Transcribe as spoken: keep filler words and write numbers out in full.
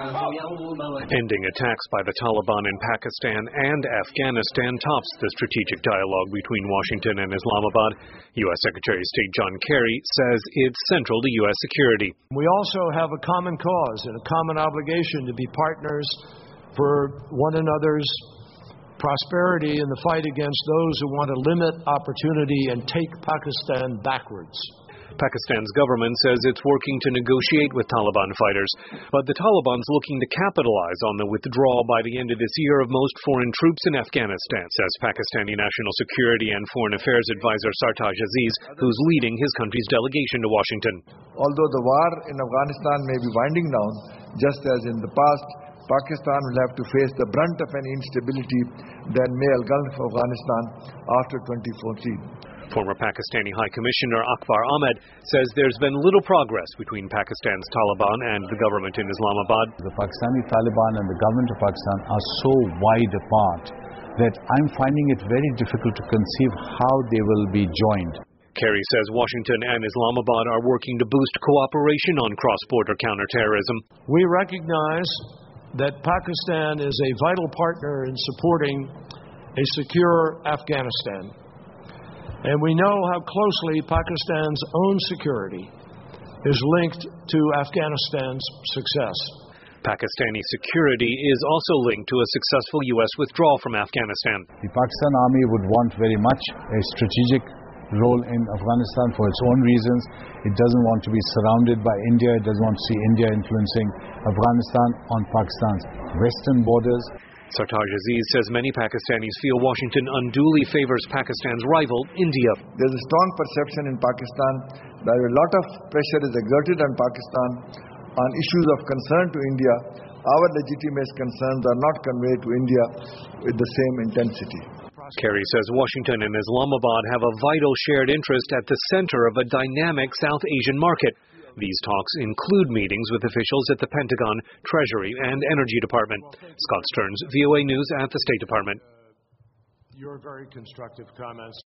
Ending attacks by the Taliban in Pakistan and Afghanistan tops the strategic dialogue between Washington and Islamabad. U S Secretary of State John Kerry says it's central to U S security. We also have a common cause and a common obligation to be partners for one another's prosperity in the fight against those who want to limit opportunity and take Pakistan backwards. Pakistan's government says it's working to negotiate with Taliban fighters, but the Taliban's looking to capitalize on the withdrawal by the end of this year of most foreign troops in Afghanistan, says Pakistani National Security and Foreign Affairs Advisor Sartaj Aziz, who's leading his country's delegation to Washington. Although the war in Afghanistan may be winding down, just as in the past, Pakistan will have to face the brunt of any instability that may engulf Afghanistan after twenty fourteen. Former Pakistani High Commissioner Akbar Ahmed says there's been little progress between Pakistan's Taliban and the government in Islamabad. The Pakistani Taliban and the government of Pakistan are so wide apart that I'm finding it very difficult to conceive how they will be joined. Kerry says Washington and Islamabad are working to boost cooperation on cross-border counterterrorism. We recognize that Pakistan is a vital partner in supporting a secure Afghanistan. And we know how closely Pakistan's own security is linked to Afghanistan's success. Pakistani security is also linked to a successful U S withdrawal from Afghanistan. The Pakistan Army would want very much a strategic role in Afghanistan for its own reasons. It doesn't want to be surrounded by India. It doesn't want to see India influencing Afghanistan on Pakistan's western borders. Sartaj Aziz says many Pakistanis feel Washington unduly favors Pakistan's rival, India. There's a strong perception in Pakistan that a lot of pressure is exerted on Pakistan on issues of concern to India. Our legitimate concerns are not conveyed to India with the same intensity. Kerry says Washington and Islamabad have a vital shared interest at the center of a dynamic South Asian market. These talks include meetings with officials at the Pentagon, Treasury, and Energy Department. Scott Stearns, V O A News at the State Department. Your very constructive comments.